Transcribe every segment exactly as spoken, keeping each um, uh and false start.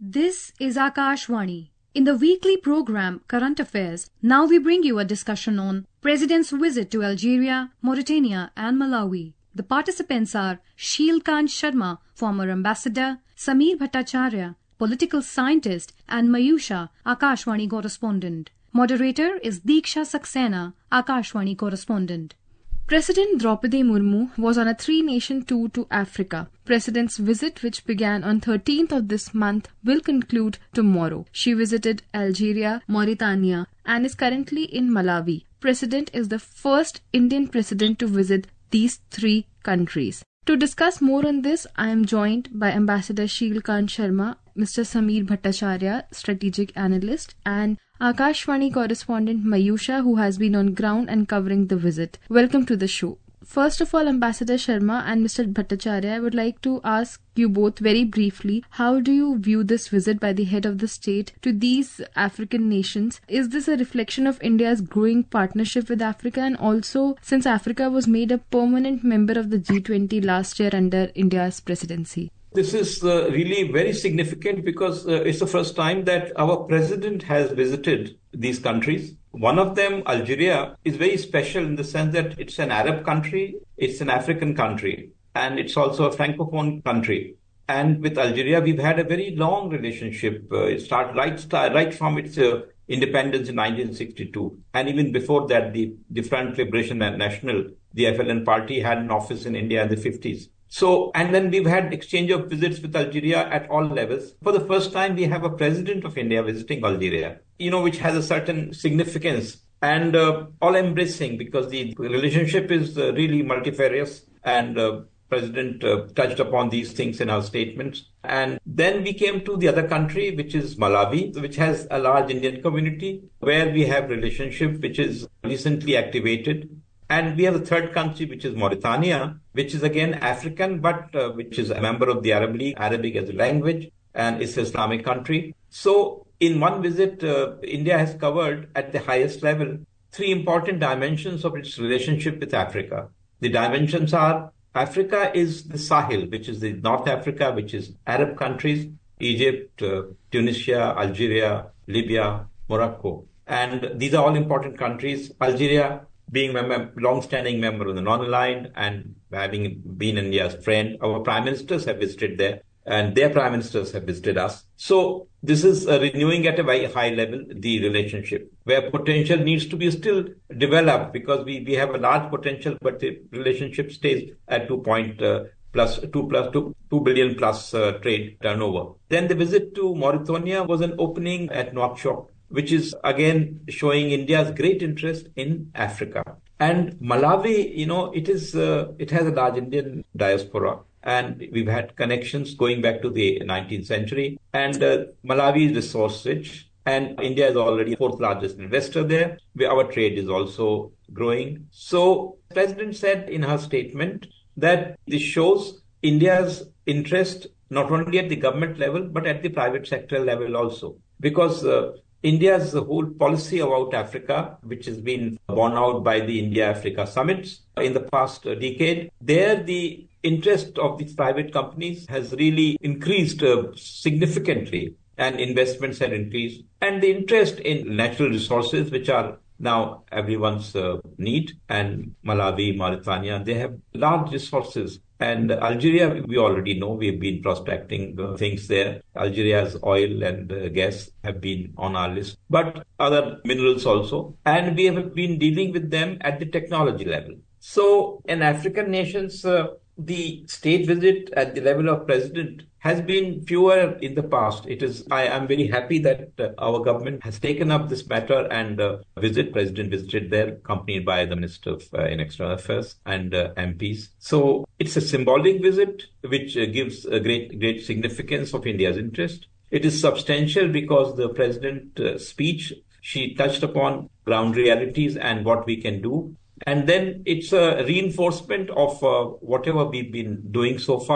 This is Akashvani. In the weekly program Current Affairs, now we bring you a discussion on President's visit to Algeria, Mauritania and Malawi. The participants are Sheelkant Sharma, former ambassador, Sameer Bhattacharya, political scientist, and Mayusha, Akashvani correspondent. Moderator is Diksha Saxena, Akashvani correspondent. President Draupadi Murmu was on a three-nation tour to Africa. President's visit, which began on thirteenth of this month, will conclude tomorrow. She visited Algeria, Mauritania, and is currently in Malawi. President is the first Indian president to visit these three countries. To discuss more on this, I am joined by Ambassador Sheelkant Sharma, Mister Sameer Bhattacharya, strategic analyst, and Akashvani correspondent Mayusha, who has been on ground and covering the visit. Welcome to the show. First of all, Ambassador Sharma and Mister Bhattacharya, I would like to ask you both very briefly, how do you view this visit by the head of the state to these African nations? Is this a reflection of India's growing partnership with Africa? And also, since Africa was made a permanent member of the G twenty last year under India's presidency. This is uh, really very significant because uh, it's the first time that our president has visited these countries. One of them, Algeria, is very special in the sense that it's an Arab country, it's an African country, and it's also a Francophone country. And with Algeria, we've had a very long relationship. Uh, it started right, start, right from its uh, independence in nineteen sixty-two. And even before that, the, the Front Liberation National, the F L N party, had an office in India in the fifties. So, and then we've had exchange of visits with Algeria at all levels. For the first time, we have a president of India visiting Algeria, you know, which has a certain significance and uh, all-embracing because the relationship is uh, really multifarious and uh, President uh, touched upon these things in our statements. And then we came to the other country, which is Malawi, which has a large Indian community where we have relationship which is recently activated. And we have a third country, which is Mauritania, which is again African, but uh, which is a member of the Arab League, Arabic as a language, and it's an Islamic country. So in one visit, uh, India has covered at the highest level three important dimensions of its relationship with Africa. The dimensions are Africa is the Sahel, which is the North Africa, which is Arab countries, Egypt, uh, Tunisia, Algeria, Libya, Morocco. And these are all important countries. Algeria being a long-standing member of the non-aligned and having been India's friend, our prime ministers have visited there and their prime ministers have visited us. So this is uh, renewing at a very high level the relationship where potential needs to be still developed because we, we have a large potential, but the relationship stays at two point uh, plus two plus two, two billion plus uh, trade turnover. Then the visit to Mauritania was an opening at Nouakchott, which is again showing India's great interest in Africa. And Malawi, you know, it is uh, it has a large Indian diaspora, and we've had connections going back to the nineteenth century. And uh, Malawi is resource rich, and India is already the fourth largest investor there, where our trade is also growing. So, the President said in her statement that this shows India's interest not only at the government level, but at the private sector level also. Because uh, India's whole policy about Africa, which has been borne out by the India-Africa summits in the past decade, there the interest of these private companies has really increased uh, significantly and investments have increased. And the interest in natural resources, which are now everyone's uh, need, and Malawi, Mauritania, they have large resources. And Algeria, we already know, we've been prospecting uh, things there. Algeria's oil and uh, gas have been on our list, but other minerals also. And we have been dealing with them at the technology level. So in African nations, uh, the state visit at the level of president has been fewer in the past. It is, I am very happy that uh, our government has taken up this matter and uh, visit, president visited there, accompanied by the Minister of uh, in External Affairs and uh, M Ps. So it's a symbolic visit, which uh, gives a great, great significance of India's interest. It is substantial because the president's uh, speech, she touched upon ground realities and what we can do. And then it's a reinforcement of uh, whatever we've been doing so far.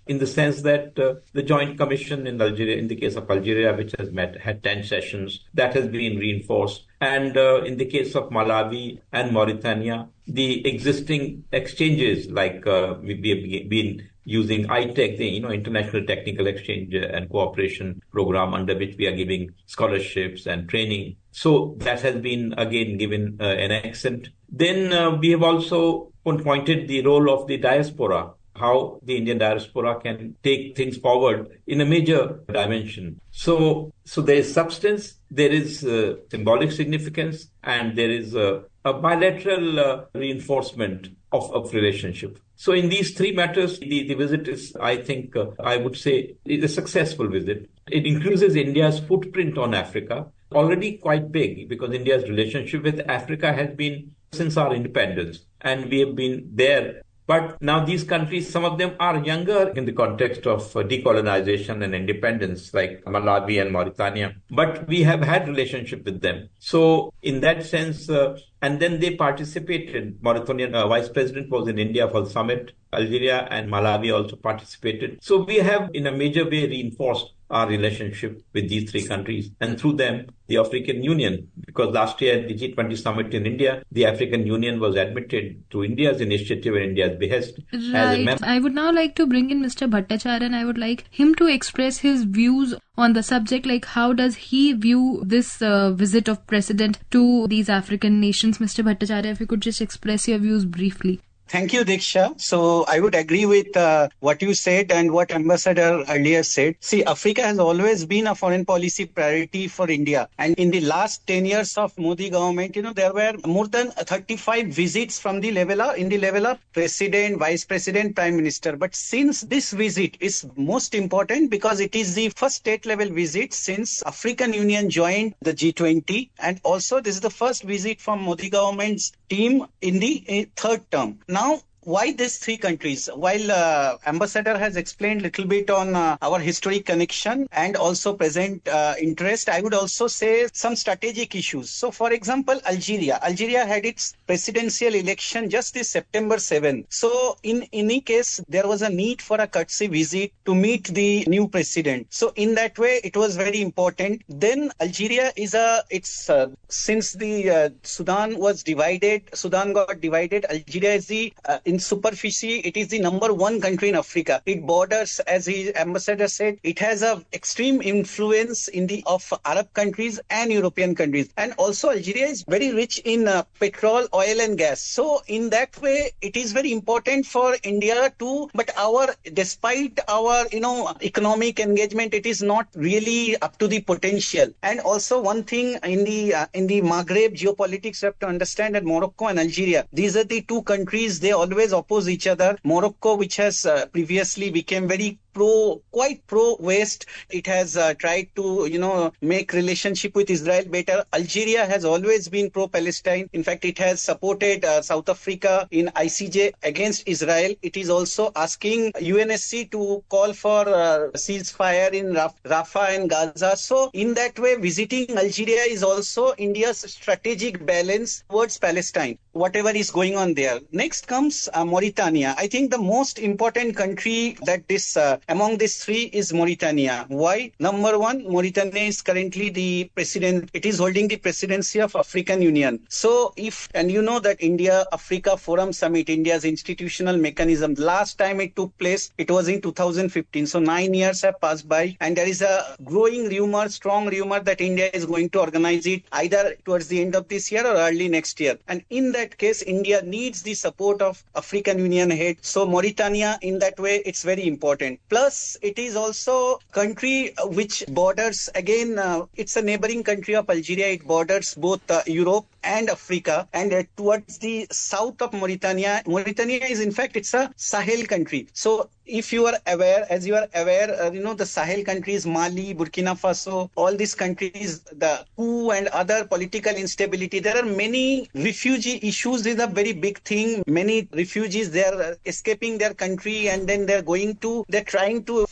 in the sense that uh, the Joint Commission in Algeria, in the case of Algeria, which has met, had ten sessions, that has been reinforced. And uh, in the case of Malawi and Mauritania, the existing exchanges, like uh, we've been using I TEC, the you know International Technical Exchange and Cooperation Program, under which we are giving scholarships and training. So that has been again given uh, an accent. Then uh, we have also pointed the role of the diaspora, how the Indian diaspora can take things forward in a major dimension. So, so there is substance, there is uh, symbolic significance, and there is uh, a bilateral uh, reinforcement of, of relationship. So in these three matters, the, the visit is, I think, uh, I would say, is a successful visit. It increases India's footprint on Africa, already quite big, because India's relationship with Africa has been since our independence, and we have been there. But now these countries, some of them are younger in the context of uh, decolonization and independence, like Malawi and Mauritania. But we have had relationship with them. So in that sense, uh, and then they participated. Mauritanian uh, vice president was in India for the summit. Algeria and Malawi also participated. So we have in a major way reinforced our relationship with these three countries, and through them, the African Union, because last year at the G twenty summit in India, the African Union was admitted to India's initiative and India's behest. Right. As a member. I would now like to bring in Mister Bhattacharya, and I would like him to express his views on the subject, like how does he view this uh, visit of President to these African nations. Mister Bhattacharya, if you could just express your views briefly. Thank you, Diksha. So I would agree with uh, what you said and what Ambassador earlier said. See, Africa has always been a foreign policy priority for India. And in the last ten years of Modi government, you know, there were more than thirty-five visits from the level of, in the level of President, Vice President, Prime Minister. But since this visit is most important because it is the first state level visit since African Union joined the G twenty. And also this is the first visit from Modi government's team in the uh, third term. Now, why these three countries? While uh, Ambassador has explained a little bit on uh, our historic connection and also present uh, interest, I would also say some strategic issues. So, for example, Algeria. Algeria had its presidential election just this September seventh. So, in any case, there was a need for a courtesy visit to meet the new president. So, in that way, it was very important. Then, Algeria is a, it's, uh, since the uh, Sudan was divided, Sudan got divided, Algeria is the, uh, in superficie, it is the number one country in Africa. It borders, as the ambassador said, it has a extreme influence in the of Arab countries and European countries. And also Algeria is very rich in uh, petrol, oil and gas. So in that way, it is very important for India to, but our, despite our, you know, economic engagement, it is not really up to the potential. And also one thing in the, uh, in the Maghreb geopolitics, you have to understand that Morocco and Algeria, these are the two countries, they always oppose each other. Morocco, which has uh, previously become very pro, quite pro-West. It has uh, tried to, you know, make relationship with Israel better. Algeria has always been pro-Palestine. In fact, it has supported uh, South Africa in I C J against Israel. It is also asking U N S C to call for uh, ceasefire in Raf- Rafah and Gaza. So in that way, visiting Algeria is also India's strategic balance towards Palestine, whatever is going on there. Next comes uh, Mauritania. I think the most important country that this uh, among these three is Mauritania. Why? Number one, Mauritania is currently the president. It is holding the presidency of African Union. So if, and you know that India Africa Forum Summit, India's institutional mechanism, last time it took place, it was in two thousand fifteen. So nine years have passed by, and there is a growing rumor, strong rumor that India is going to organize it either towards the end of this year or early next year. And in that case, India needs the support of African Union head. So Mauritania, in that way, it's very important. Plus, it is also country which borders, again, uh, it's a neighboring country of Algeria. It borders both uh, Europe and Africa, and uh, towards the south of Mauritania. Mauritania is, in fact, it's a Sahel country. So if you are aware, as you are aware, uh, you know, the Sahel countries, Mali, Burkina Faso, all these countries, the coup and other political instability, there are many refugee issues is a very big thing. Many refugees, they are escaping their country and then they're going to, they're trying to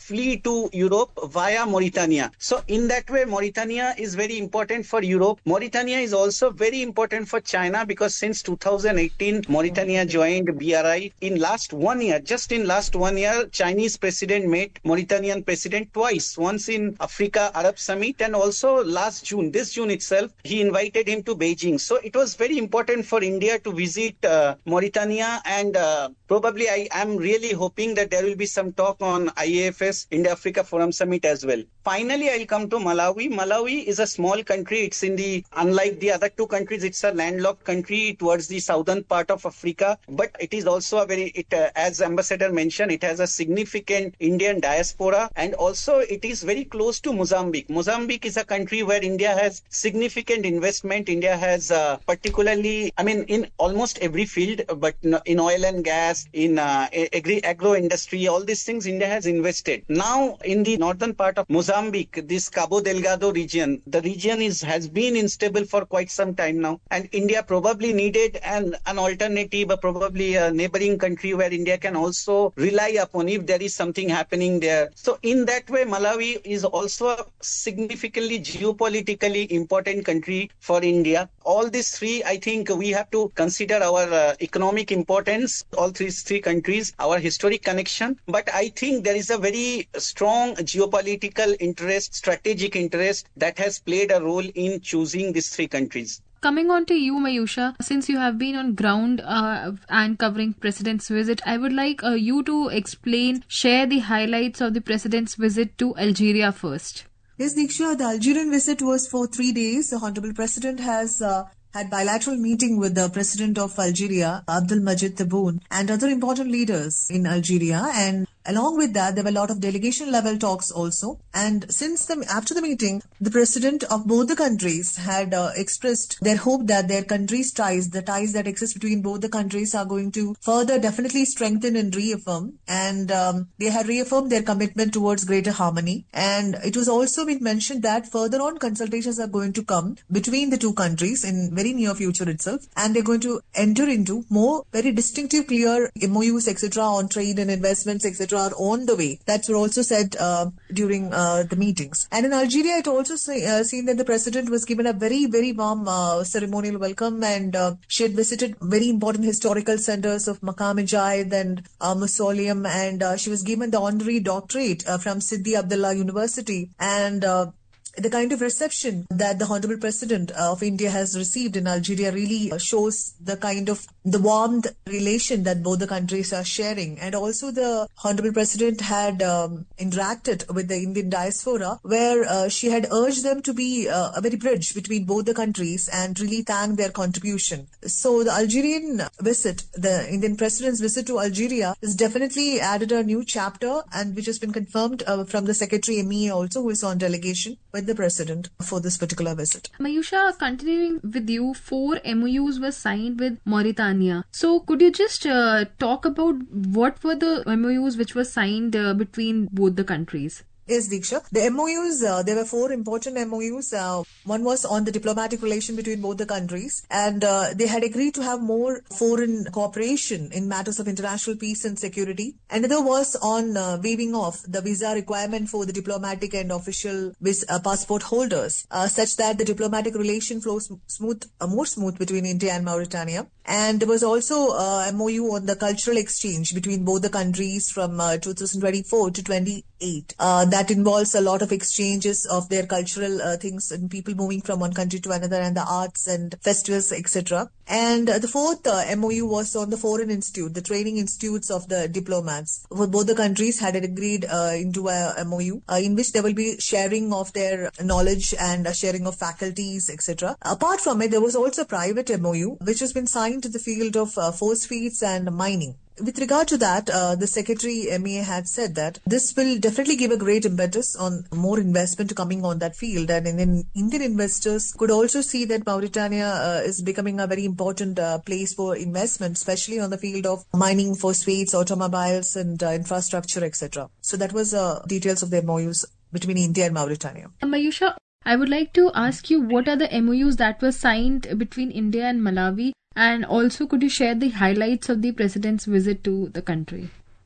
flee to Europe via Mauritania. So in that way, Mauritania is very important for Europe. Mauritania is also very important for China because since two thousand eighteen, Mauritania joined B R I. In last one year, just in last one year, Chinese president met Mauritanian president twice, once in Africa Arab Summit and also last June, this June itself, he invited him to Beijing. So it was very important for India to visit uh, Mauritania and uh, probably I am really hoping that there will be some talk on I A F S, India-Africa Forum Summit as well. Finally, I'll come to Malawi. Malawi is a small country. It's in the, unlike the other two countries, it's a landlocked country towards the southern part of Africa. But it is also a very, it, uh, as Ambassador mentioned, it has a significant Indian diaspora and also it is very close to Mozambique. Mozambique is a country where India has significant investment. India has uh, particularly, I mean, in almost every field, but in oil and gas, in uh, agri agro industry, all these things India has invested. Now, in the northern part of Mozambique, this Cabo Delgado region, the region is has been unstable for quite some time now. And India probably needed an, an alternative, or probably a neighboring country where India can also rely upon if there is something happening there. So in that way, Malawi is also a significantly geopolitically important country for India. All these three, I think we have to consider our uh, economic importance, all three, three countries, our historic connection. But I think there is a very strong geopolitical interest, strategic interest that has played a role in choosing these three countries. Coming on to you, Mayusha, since you have been on ground uh, and covering President's visit, I would like uh, you to explain, share the highlights of the President's visit to Algeria first. Yes, Diksha, the Algerian visit was for three days. The Honorable President has uh, had bilateral meeting with the President of Algeria, Abdelmadjid Tebboune, and other important leaders in Algeria. And along with that, there were a lot of delegation level talks also. And since the after the meeting, the president of both the countries had uh, expressed their hope that their countries' ties, the ties that exist between both the countries, are going to further definitely strengthen and reaffirm. And um, they had reaffirmed their commitment towards greater harmony. And it was also been mentioned that further on consultations are going to come between the two countries in very near future itself. And they're going to enter into more very distinctive, clear M O Us, et cetera, on trade and investments, et cetera, are on the way. That's also said uh, during uh, the meetings. And in Algeria, it also say, uh, seen that the president was given a very, very warm uh, ceremonial welcome, and uh, she had visited very important historical centers of Maqam Ejaid and uh, Mausoleum, and uh, she was given the honorary doctorate uh, from Sidi Abdullah University. And uh, the kind of reception that the Honorable President of India has received in Algeria really shows the kind of the warm relation that both the countries are sharing. And also the Honorable President had um, interacted with the Indian diaspora, where uh, she had urged them to be uh, a very bridge between both the countries and really thank their contribution. So the Algerian visit, the Indian President's visit to Algeria, has definitely added a new chapter, and which has been confirmed uh, from the Secretary M E A also, who is on delegation with the President for this particular visit. Mayusha, continuing with you, four M O Us were signed with Mauritania. So could you just uh, talk about what were the M O Us which were signed uh, between both the countries? Yes, Diksha. The M O Us, uh, there were four important M O Us. Uh, one was on the diplomatic relation between both the countries, and uh, they had agreed to have more foreign cooperation in matters of international peace and security. Another was on uh, waiving off the visa requirement for the diplomatic and official vis- uh, passport holders, uh, such that the diplomatic relation flows smooth, uh, more smooth between India and Mauritania. And there was also uh, M O U on the cultural exchange between both the countries from uh, two thousand twenty-four to twenty-eight. Uh, that involves a lot of exchanges of their cultural uh, things and people moving from one country to another, and the arts and festivals, et cetera. And uh, the fourth uh, M O U was on the Foreign Institute, the training institutes of the diplomats. For both the countries had agreed uh, into a M O U uh, in which there will be sharing of their knowledge and uh, sharing of faculties, et cetera. Apart from it, there was also a private M O U which has been signed to the field of uh, phosphates and mining. With regard to that, uh, the Secretary M E A had said that this will definitely give a great impetus on more investment coming on that field, and then Indian investors could also see that Mauritania uh, is becoming a very important uh, place for investment, especially on the field of mining, phosphates, automobiles, and uh, infrastructure, et cetera. So that was uh, details of the M O Us between India and Mauritania. Mayusha, I would like to ask you, what are the M O Us that were signed between India and Malawi? And also, could you share the highlights of the President's visit to the country?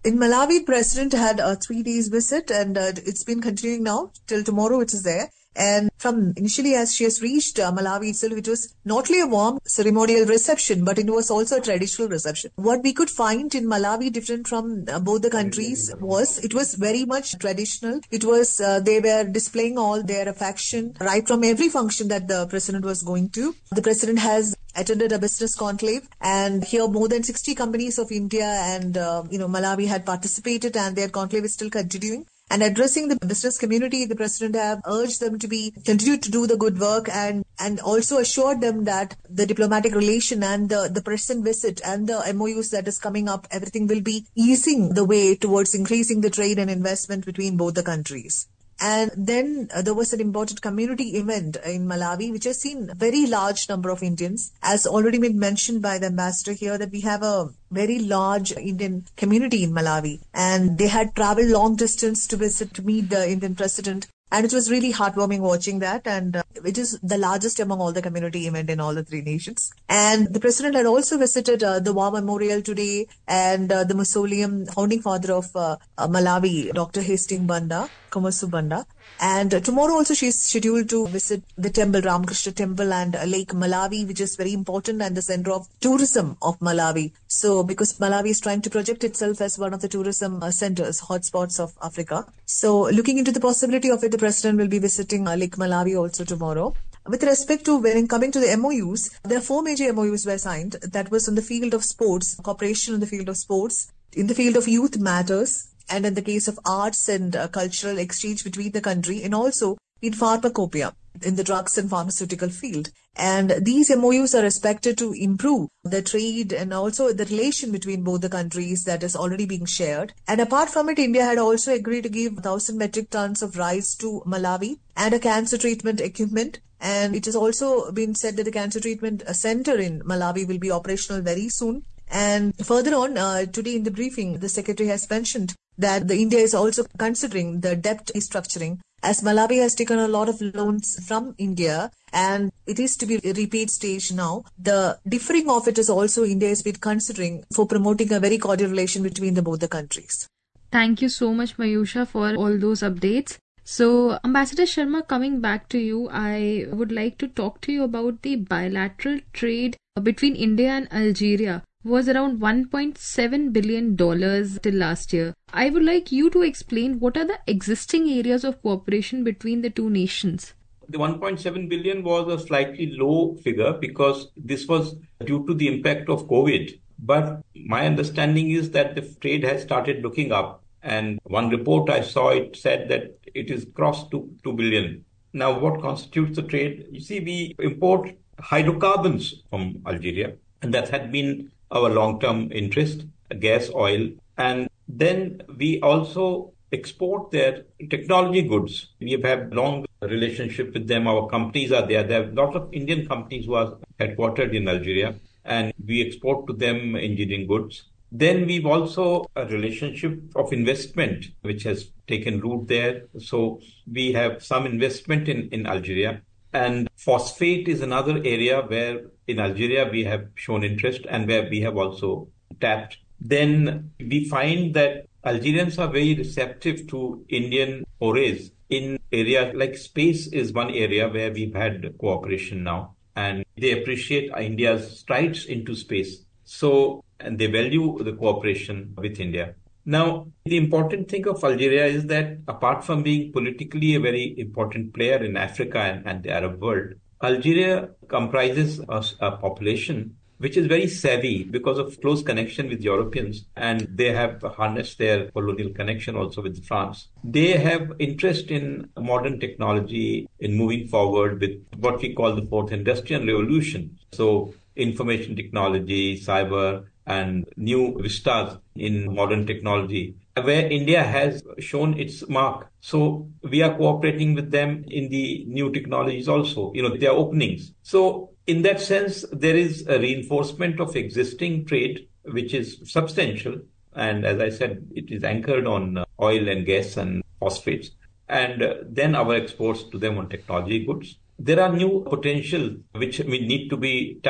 In Malawi, President had a three days visit and uh, it's been continuing now till tomorrow it is there. And from initially as she has reached uh, Malawi itself, it was not only a warm ceremonial reception, but it was also a traditional reception. What we could find in Malawi different from uh, both the countries was it was very much traditional. It was, uh, they were displaying all their affection right from every function that the president was going to. The president has attended a business conclave and here more than sixty companies of India and, uh, you know, Malawi had participated and their conclave is still continuing. And addressing the business community, the president have urged them to be continue to do the good work and and also assured them that the diplomatic relation and the, the present visit and the M O Us that is coming up, everything will be easing the way towards increasing the trade and investment between both the countries. And then uh, there was an important community event in Malawi, which has seen a very large number of Indians. As already been mentioned by the ambassador here, that we have a very large Indian community in Malawi. And they had traveled long distance to visit, to meet the Indian president. And it was really heartwarming watching that. And uh, it is the largest among all the community event in all the three nations. And the president had also visited uh, the War Memorial today and uh, the mausoleum, founding father of uh, uh, Malawi, Doctor Hastings Banda, Komasu Banda. And uh, tomorrow also she is scheduled to visit the temple, Ramakrishna Temple and uh, Lake Malawi, which is very important and the center of tourism of Malawi. So because Malawi is trying to project itself as one of the tourism uh, centers, hotspots of Africa. So looking into the possibility of it, the president will be visiting uh, Lake Malawi also tomorrow. With respect to when coming to the M O Us, there are four major M O Us were signed. That was on the field of sports, cooperation in the field of sports, in the field of youth matters, and in the case of arts and uh, cultural exchange between the country, and also in pharmacopoeia, in the drugs and pharmaceutical field. And these M O Us are expected to improve the trade and also the relation between both the countries that is already being shared. And apart from it, India had also agreed to give one thousand metric tons of rice to Malawi and a cancer treatment equipment. And it has also been said that the cancer treatment center in Malawi will be operational very soon. And further on, uh, today in the briefing, the secretary has mentioned that the India is also considering the debt restructuring, as Malawi has taken a lot of loans from India and it is to be a repaid stage now. The differing of it is also India has been considering for promoting a very cordial relation between the both the countries. Thank you so much, Mayusha, for all those updates. So, Ambassador Sharma, coming back to you, I would like to talk to you about the bilateral trade between India and Algeria was around one point seven billion dollars till last year. I would like you to explain what are the existing areas of cooperation between the two nations. The one point seven billion was a slightly low figure because this was due to the impact of COVID. But my understanding is that the trade has started looking up. And one report I saw, it said that it is crossed to two billion. Now, what constitutes the trade? You see, we import hydrocarbons from Algeria, and that had been our long-term interest, gas, oil. And then we also export their technology goods. We have had long relationship with them. Our companies are there. There are a lot of Indian companies who are headquartered in Algeria, and we export to them engineering goods. Then we've also a relationship of investment, which has taken root there. So we have some investment in, in Algeria. And phosphate is another area where in Algeria we have shown interest and where we have also tapped. Then we find that Algerians are very receptive to Indian forays in areas like space is one area where we've had cooperation now. And they appreciate India's strides into space. So, and they value the cooperation with India. Now, the important thing of Algeria is that apart from being politically a very important player in Africa and, and the Arab world, Algeria comprises a, a population which is very savvy because of close connection with Europeans, and they have harnessed their colonial connection also with France. They have interest in modern technology, in moving forward with what we call the fourth industrial revolution. So information technology, cyber, and new vistas in modern technology, where India has shown its mark. So we are cooperating with them in the new technologies also. You know, there are openings. So in that sense, there is a reinforcement of existing trade, which is substantial. And as I said, it is anchored on oil and gas and phosphates. And then our exports to them on technology goods. There are new potential which we need to be tapped.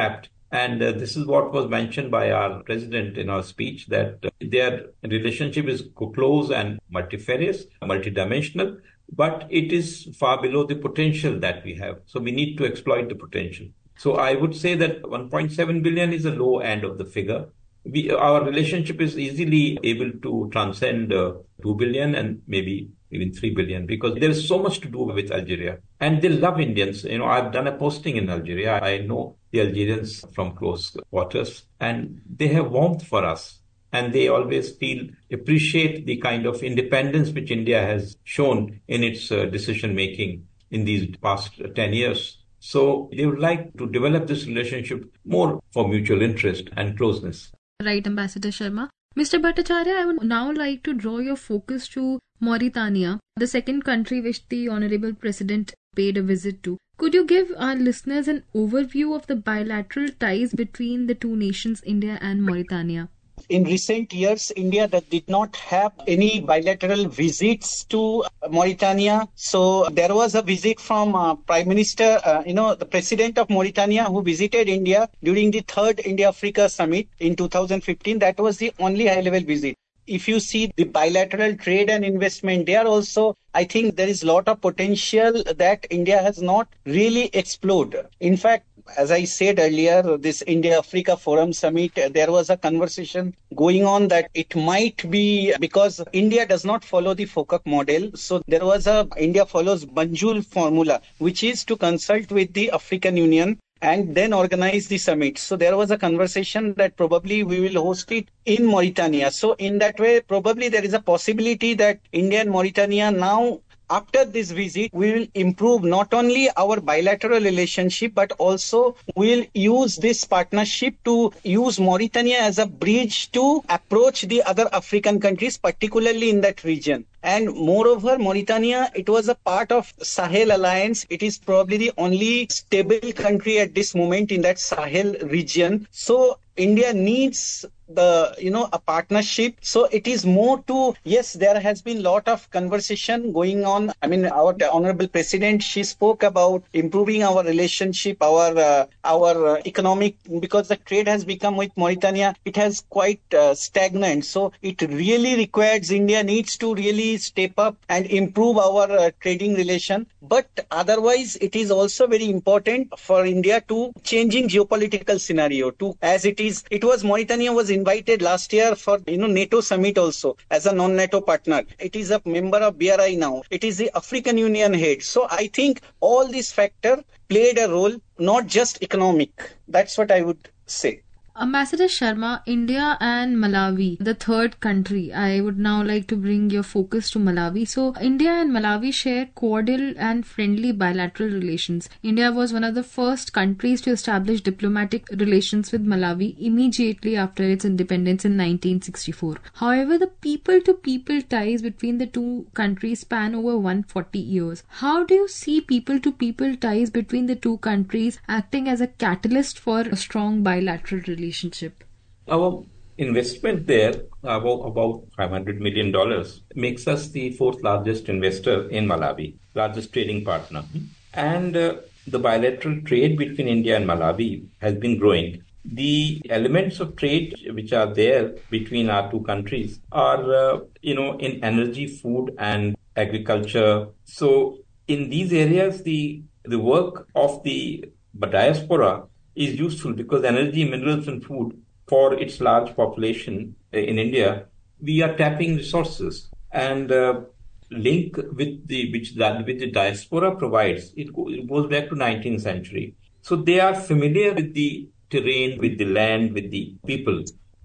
And uh, this is what was mentioned by our president in our speech, that uh, their relationship is close and multifarious, multidimensional, but it is far below the potential that we have. So we need to exploit the potential. So I would say that one point seven billion is the low end of the figure. We, our relationship is easily able to transcend uh, two billion and maybe even three billion, because there is so much to do with Algeria. And they love Indians. You know, I've done a posting in Algeria. I know the Algerians from close quarters, and they have warmth for us. And they always feel, appreciate the kind of independence which India has shown in its uh, decision making in these past ten years. So they would like to develop this relationship more for mutual interest and closeness. Right, Ambassador Sharma. Mister Bhattacharya, I would now like to draw your focus to Mauritania, the second country which the Honorable President paid a visit to. Could you give our listeners an overview of the bilateral ties between the two nations, India and Mauritania? In recent years, India that did not have any bilateral visits to Mauritania. So there was a visit from uh, Prime Minister, uh, you know, the President of Mauritania, who visited India during the third India-Africa Summit in two thousand fifteen. That was the only high-level visit. If you see the bilateral trade and investment, there also, I think there is a lot of potential that India has not really explored. In fact, as I said earlier, this India-Africa Forum Summit, there was a conversation going on that it might be because India does not follow the FOCAC model. So there was a, India follows Banjul formula, which is to consult with the African Union and then organize the summit. So there was a conversation that probably we will host it in Mauritania. So in that way, probably there is a possibility that India and Mauritania now, after this visit, we will improve not only our bilateral relationship, but also we'll use this partnership to use Mauritania as a bridge to approach the other African countries, particularly in that region. And moreover, Mauritania, it was a part of Sahel Alliance. It is probably the only stable country at this moment in that Sahel region. So India needs the, you know, a partnership. So it is more to, yes, there has been a lot of conversation going on. I mean, our Honorable President, she spoke about improving our relationship, our uh, our uh, economic, because the trade has become with Mauritania, it has quite uh, stagnant. So it really requires, India needs to really step up and improve our uh, trading relation. But otherwise, it is also very important for India to changing geopolitical scenario to, as it is, it was Mauritania was invited last year for, you know, NATO summit also as a non-NATO partner. It is a member of B R I now. It is the African Union head. So I think all these factors played a role, not just economic. That's what I would say. Ambassador Sharma, India and Malawi, the third country. I would now like to bring your focus to Malawi. So, India and Malawi share cordial and friendly bilateral relations. India was one of the first countries to establish diplomatic relations with Malawi immediately after its independence in nineteen sixty-four. However, the people-to-people ties between the two countries span over one hundred forty years. How do you see people-to-people ties between the two countries acting as a catalyst for a strong bilateral relationship? Relationship. Our investment there, about, about five hundred million dollars, makes us the fourth largest investor in Malawi, largest trading partner. And uh, the bilateral trade between India and Malawi has been growing. The elements of trade which are there between our two countries are, uh, you know, in energy, food and agriculture. So in these areas, the, the work of the diaspora is useful because energy, minerals and food for its large population in India, we are tapping resources and uh, link with the which that with the diaspora provides. It, go, it goes back to nineteenth century. So they are familiar with the terrain, with the land, with the people.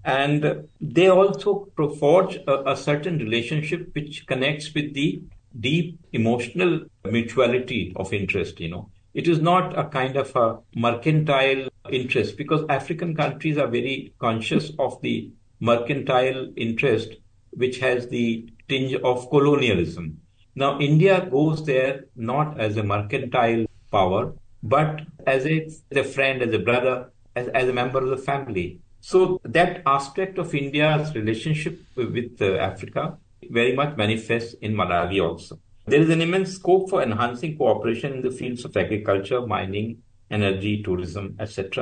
And they also forge a, a certain relationship which connects with the deep emotional mutuality of interest, you know. It is not a kind of a mercantile interest because African countries are very conscious of the mercantile interest which has the tinge of colonialism. Now, India goes there not as a mercantile power, but as a, as a friend, as a brother, as, as a member of the family. So that aspect of India's relationship with uh, Africa very much manifests in Malawi also. There is an immense scope for enhancing cooperation in the fields of agriculture, mining, energy, tourism, et cetera.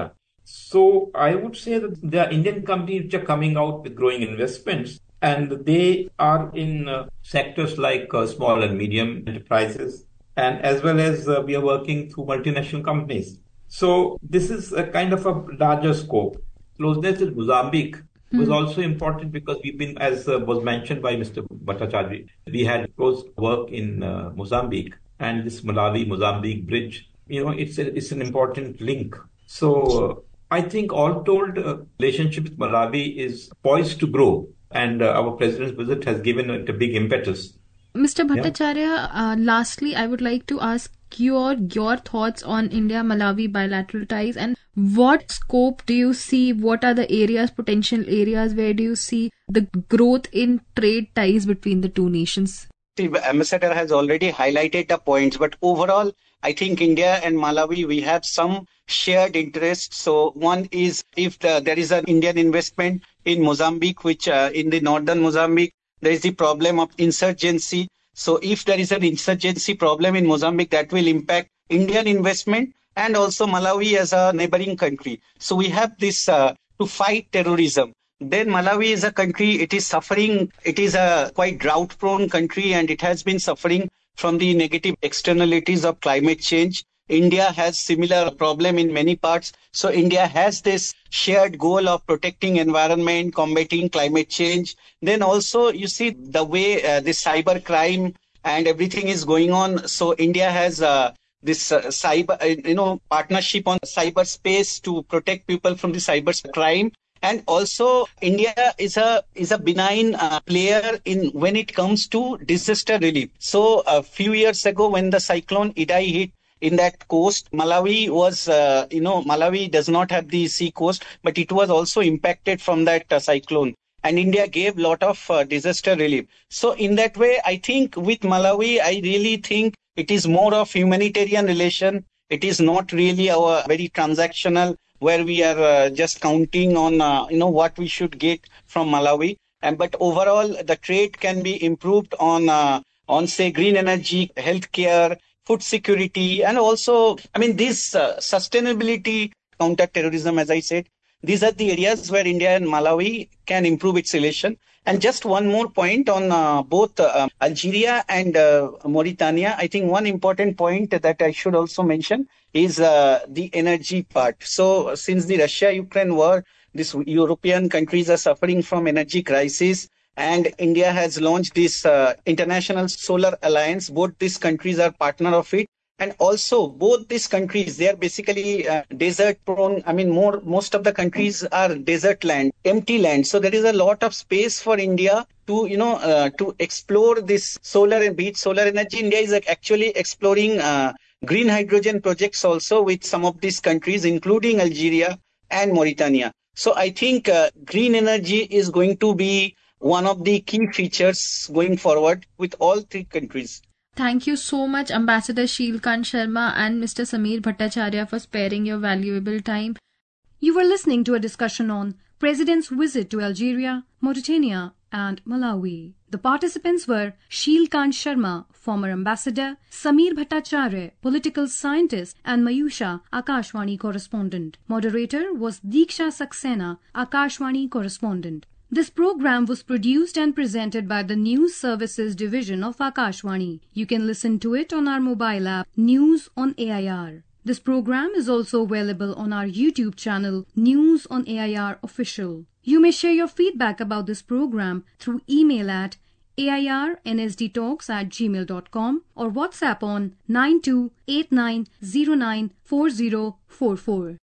So I would say that there are Indian companies which are coming out with growing investments, and they are in uh, sectors like uh, small and medium enterprises, and as well as uh, we are working through multinational companies. So this is a kind of a larger scope. Closeness with Mozambique was also important because we've been, as uh, was mentioned by Mister Bhattacharya, we had close work in uh, Mozambique, and this Malawi-Mozambique bridge, you know, it's a, it's an important link. So uh, I think all told, uh, relationship with Malawi is poised to grow, and uh, our president's visit has given it a big impetus. Mister Bhattacharya, yeah. uh, lastly, I would like to ask your your thoughts on India-Malawi bilateral ties, and what scope do you see? What are the areas, potential areas, where do you see the growth in trade ties between the two nations? The ambassador has already highlighted the points, but overall, I think India and Malawi, we have some shared interests. So one is if the, there is an Indian investment in Mozambique, which uh, in the northern Mozambique, there is the problem of insurgency. So if there is an insurgency problem in Mozambique, that will impact Indian investment and also Malawi as a neighboring country. So we have this uh, to fight terrorism. Then Malawi is a country, it is suffering, it is a quite drought prone country, and it has been suffering from the negative externalities of climate change. India has similar problem in many parts. So India has this shared goal of protecting environment, combating climate change. Then also you see the way uh, the cyber crime and everything is going on. So India has uh, this uh, cyber, uh, you know, partnership on cyberspace to protect people from the cyber crime. And also, India is a is a benign uh, player in when it comes to disaster relief. So a few years ago, when the cyclone Idai hit in that coast, Malawi was, uh, you know, Malawi does not have the sea coast, but it was also impacted from that uh, cyclone. And India gave lot of uh, disaster relief. So in that way, I think with Malawi, I really think it is more of humanitarian relation. It is not really our very transactional, where we are uh, just counting on, uh, you know, what we should get from Malawi. And but overall, the trade can be improved on, uh, on say, green energy, healthcare, food security, and also, I mean, this uh, sustainability, counter-terrorism, as I said, these are the areas where India and Malawi can improve its relation. And just one more point on uh, both uh, Algeria and uh, Mauritania. I think one important point that I should also mention is uh, the energy part. So since the Russia-Ukraine war, these European countries are suffering from energy crisis, and India has launched this uh, International Solar Alliance. Both these countries are partner of it. And also both these countries, they are basically uh, desert prone. I mean, more, most of the countries are desert land, empty land. So there is a lot of space for India to, you know, uh, to explore this solar and beach solar energy. India is actually exploring uh, green hydrogen projects also with some of these countries, including Algeria and Mauritania. So I think uh, green energy is going to be one of the key features going forward with all three countries. Thank you so much, Ambassador Sheelkant Sharma and Mister Sameer Bhattacharya, for sparing your valuable time. You were listening to a discussion on President's visit to Algeria, Mauritania and Malawi. The participants were Sheelkant Sharma, former ambassador, Sameer Bhattacharya, political scientist, and Mayusha, Akashvani correspondent. Moderator was Diksha Saxena, Akashvani correspondent. This program was produced and presented by the News Services Division of Akashvani. You can listen to it on our mobile app, News on A I R. This program is also available on our YouTube channel, News on A I R Official. You may share your feedback about this program through email at airnsdtalks at gmail dot com or WhatsApp on nine two eight nine zero nine four zero four four.